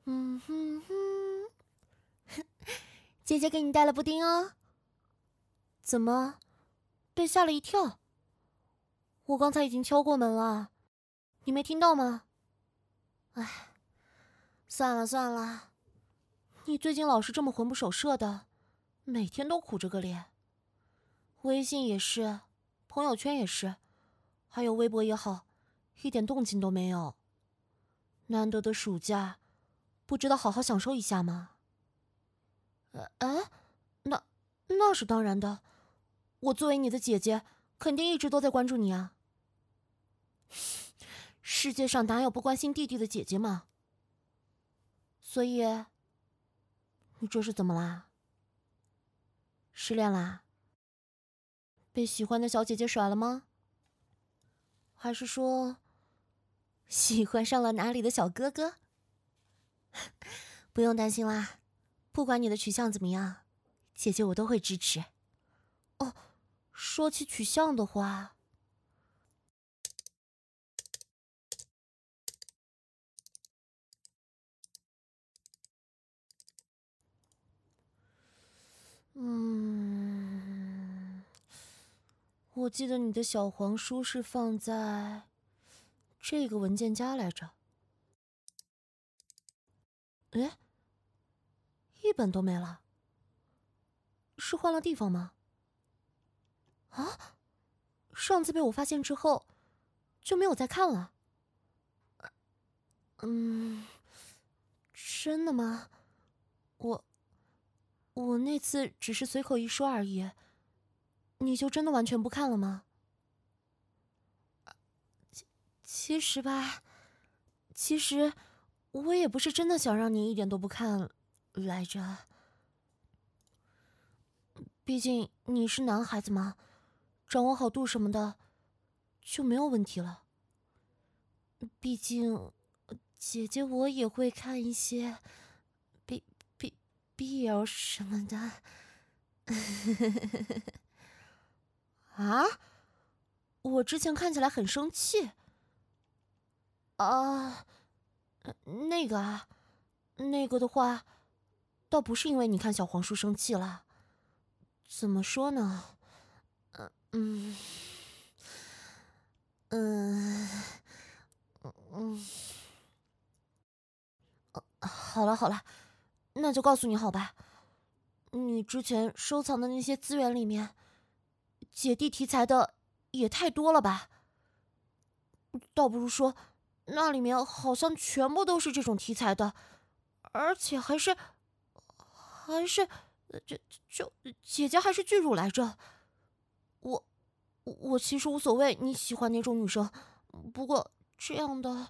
嗯哼哼，姐姐给你带了布丁哦。怎么，被吓了一跳？我刚才已经敲过门了，你没听到吗？唉，算了算了，你最近老是这么魂不守舍的，每天都苦着个脸。微信也是，朋友圈也是，还有微博也好，一点动静都没有。难得的暑假，不知道好好享受一下吗？那是当然的。我作为你的姐姐，肯定一直都在关注你啊。世界上哪有不关心弟弟的姐姐嘛？所以，你这是怎么啦？失恋啦？被喜欢的小姐姐甩了吗？还是说，喜欢上了哪里的小哥哥？不用担心啦，不管你的取向怎么样，姐姐我都会支持。哦，说起取向的话，我记得你的小黄书是放在这个文件夹来着。诶，一本都没了，是换了地方吗？啊，上次被我发现之后，就没有再看了。真的吗？我我那次只是随口一说而已，你就真的完全不看了吗？其实吧，其实我也不是真的想让你一点都不看来着。毕竟你是男孩子嘛，掌握好度什么的就没有问题了。毕竟姐姐我也会看一些 B B BL 什么的。啊？我之前看起来很生气。啊，那个啊，那个的话，倒不是因为你看小黄书生气了。怎么说呢？嗯嗯嗯，好了好了，那就告诉你好吧。你之前收藏的那些资源里面，姐弟题材的也太多了吧？倒不如说，那里面好像全部都是这种题材的，而且还是，这就姐姐还是巨乳来着。我我其实无所谓你喜欢哪种女生，不过这样的，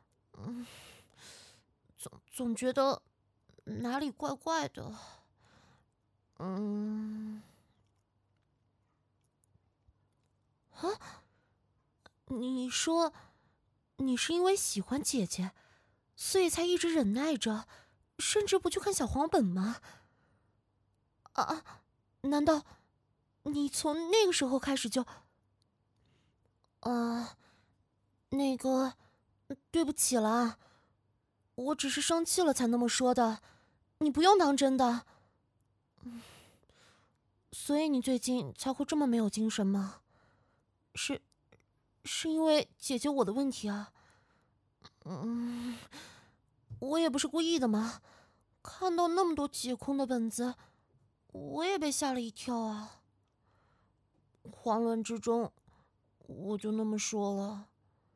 总觉得哪里怪怪的。嗯，你说你是因为喜欢姐姐，所以才一直忍耐着，甚至不去看小黄本吗？难道你从那个时候开始就……啊，那个，对不起了，我只是生气了才那么说的，你不用当真的。所以你最近才会这么没有精神吗？是，是因为姐姐我的问题啊？我也不是故意的嘛，看到那么多解空的本子，我也被吓了一跳啊。慌乱之中，我就那么说了。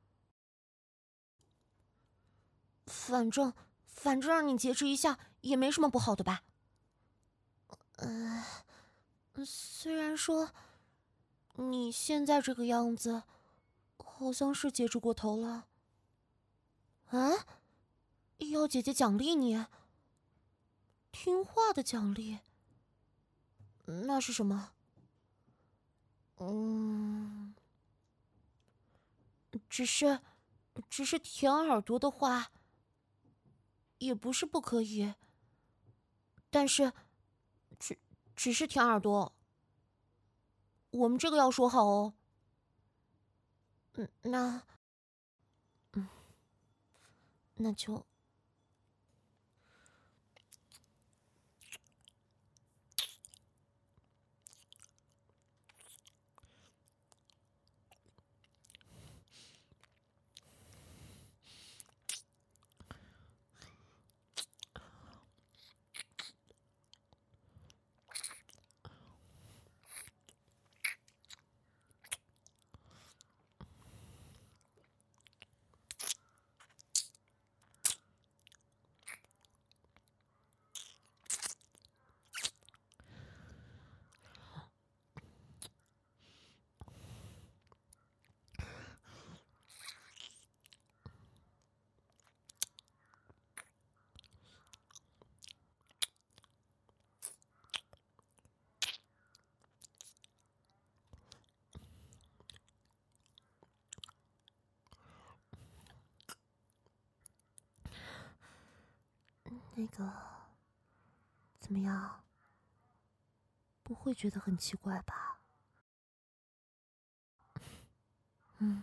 反正让你节制一下也没什么不好的吧？虽然说你现在这个样子，好像是节制过头了。啊？要姐姐奖励你？听话的奖励？那是什么？只是，舔耳朵的话，也不是不可以。但是，只只是舔耳朵，我们这个要说好哦。那就那个，怎么样？不会觉得很奇怪吧？嗯。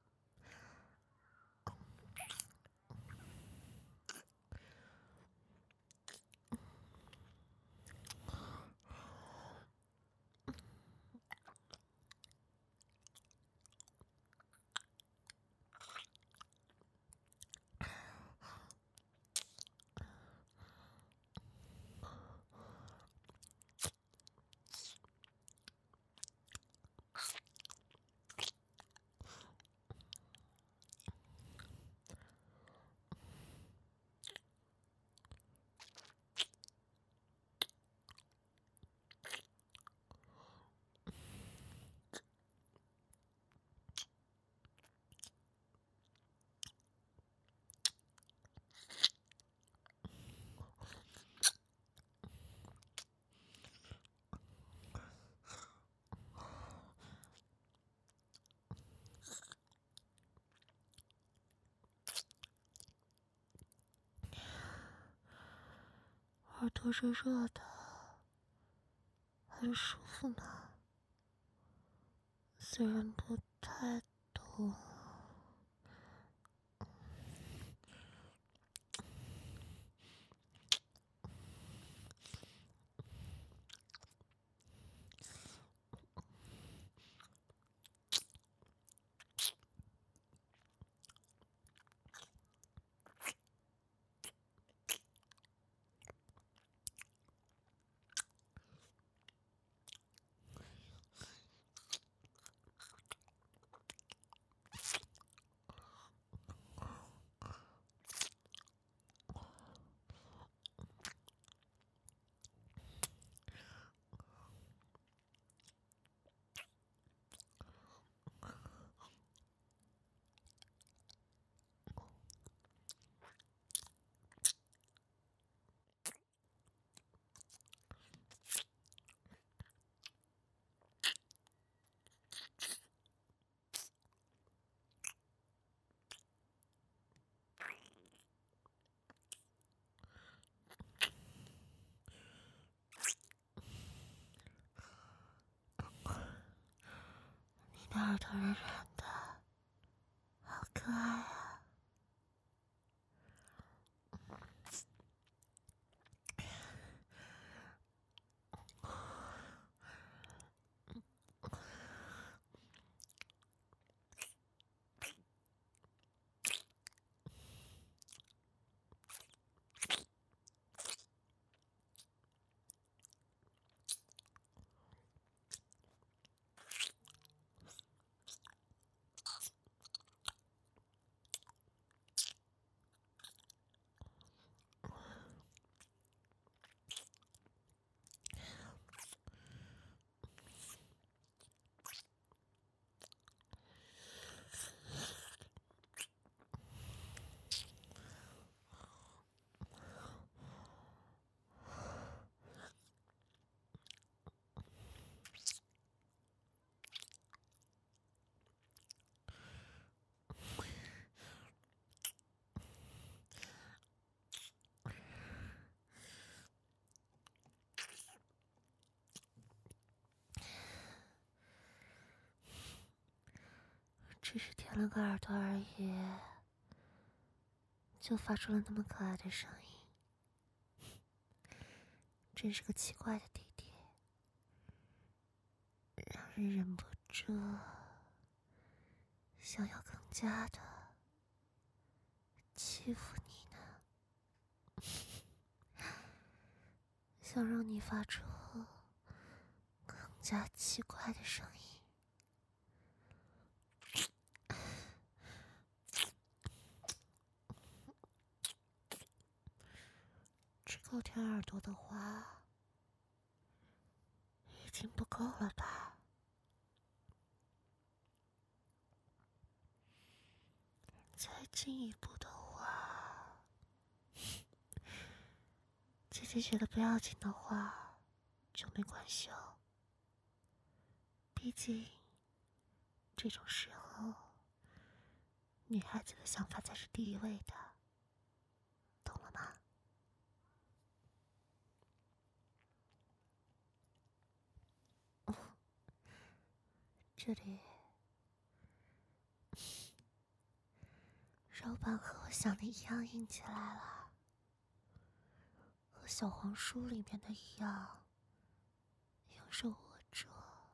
耳朵热热的，很舒服呢。虽然不太痛。你的耳朵软软的，好可爱啊！只是舔了个耳朵而已，就发出了那么可爱的声音，真是个奇怪的弟弟，让人忍不住想要更加的欺负你呢，想让你发出更加奇怪的声音。只够舔耳朵的话，已经不够了吧？再进一步的话，姐姐觉得不要紧的话，就没关系哦。毕竟，这种时候，女孩子的想法才是第一位的，懂了吗？ 这里肉棒和我想的一样硬起来了，和小黄书里面的一样，用手握住，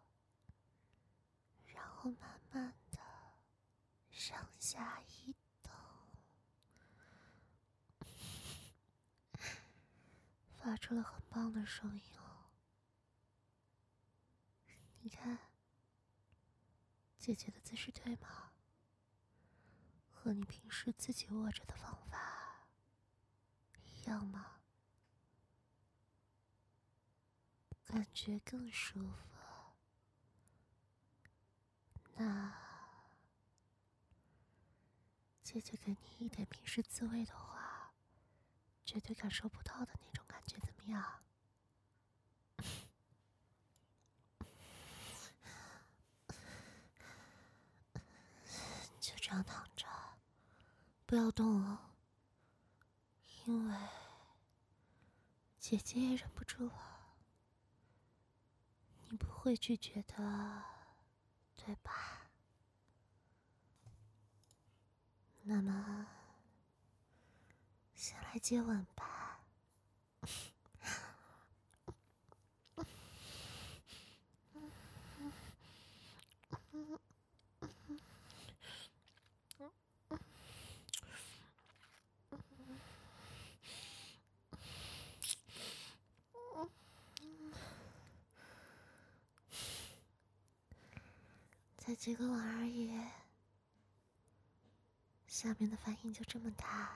然后慢慢的上下移动，发出了很棒的声音哦。你看，姐姐的姿势对吗？和你平时自己握着的方法一样吗？感觉更舒服。那姐姐给你一点平时自慰的话，绝对感受不到的那种感觉，怎么样？就这样躺着，不要动哦，因为姐姐也忍不住了。你不会拒绝的，对吧？那么，先来接吻吧。才几个吻而已，下面的反应就这么大。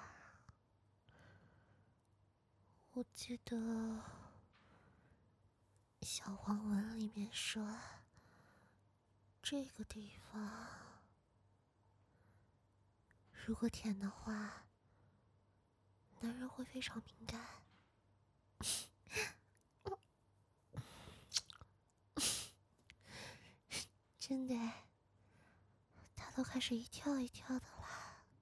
我记得小黄文里面说，这个地方如果舔的话，男人会非常敏感。真的，他都开始一跳一跳的了。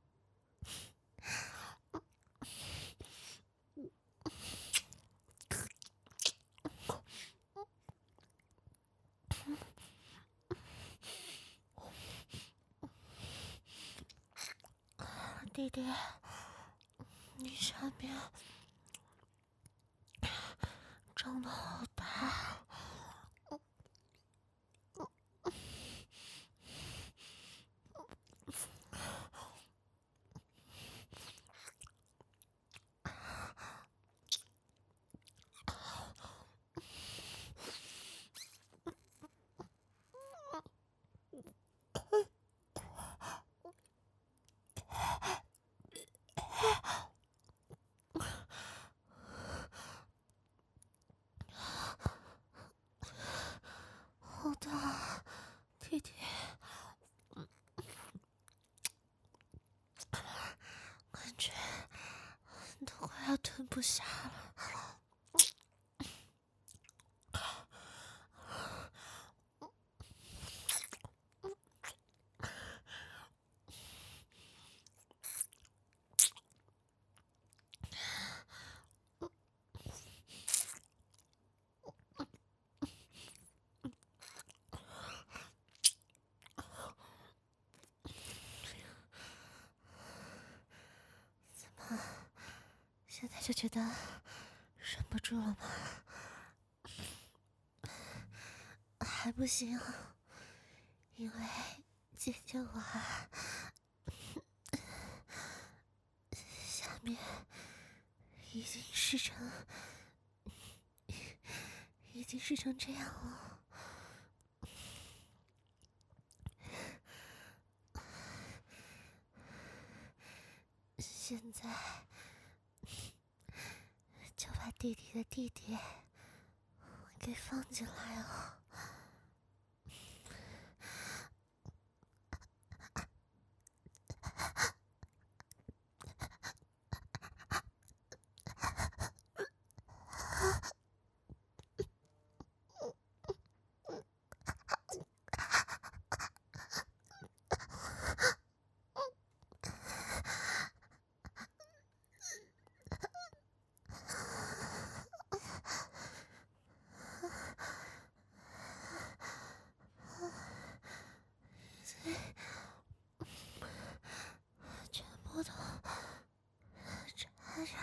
弟弟，你下面长得好大。好大，弟弟，感觉都快要吞不下了。现在就觉得忍不住了吗？还不行，因为姐姐我下面已经湿成这样了。现在就把弟弟的弟弟给放进来了。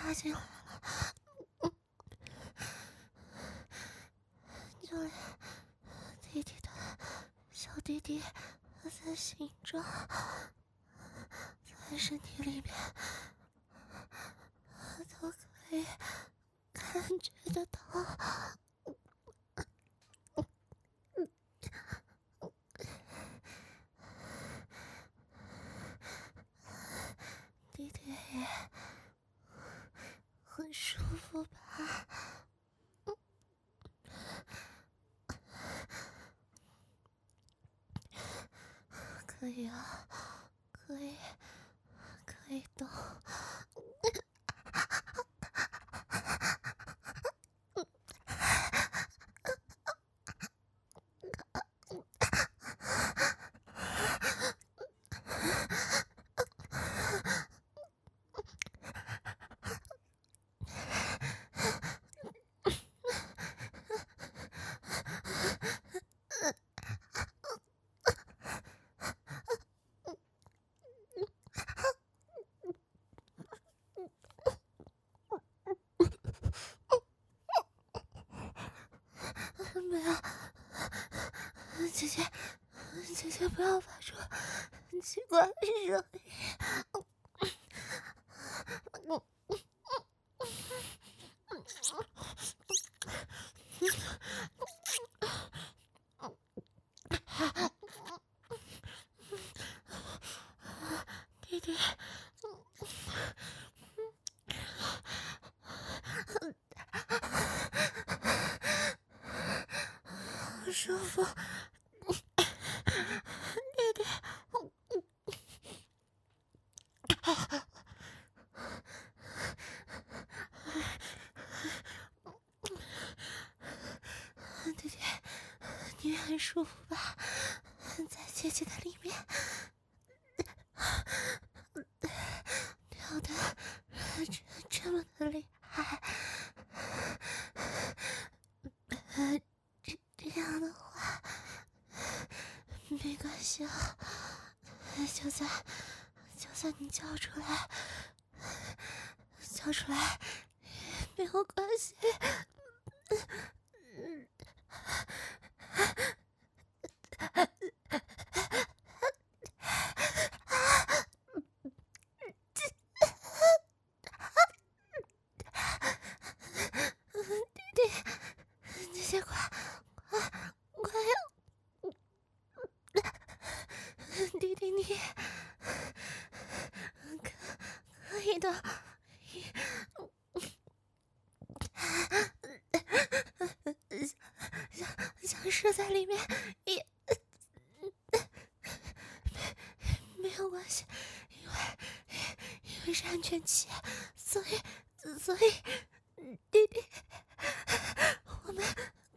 插进来了，就连弟弟的小弟弟在心中，在身体里面都可以感觉得到。弟弟也很舒服吧？可以啊，可以动。没有，姐姐不要发出奇怪的声音。弟弟，好舒服。弟弟，弟弟，你很舒服吧？在姐姐的里面，跳的这么的厉害。这样的话，没关系啊。就算你叫出来没有关系。弟弟，姐姐快要，弟弟你可以的。想射在里面也没有关系，因为是安全期，所以弟弟，我们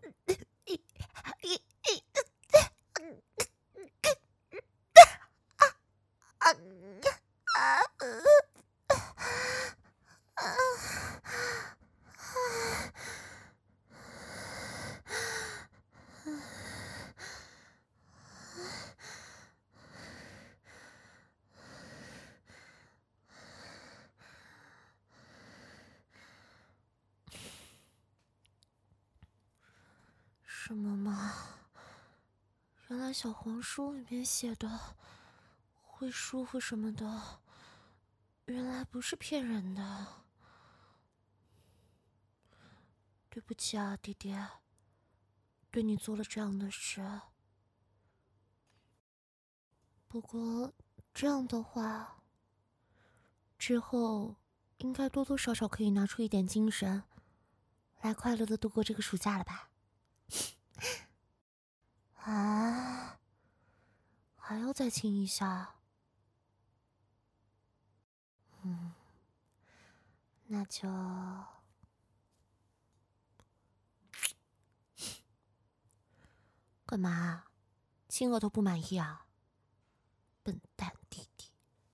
什么嘛？原来小黄书里面写的会舒服什么的，原来不是骗人的。对不起啊，弟弟，对你做了这样的事。不过这样的话，之后应该多多少少可以拿出一点精神，来快乐的度过这个暑假了吧？啊，还要再亲一下？那就干嘛？亲额头不满意啊？笨蛋！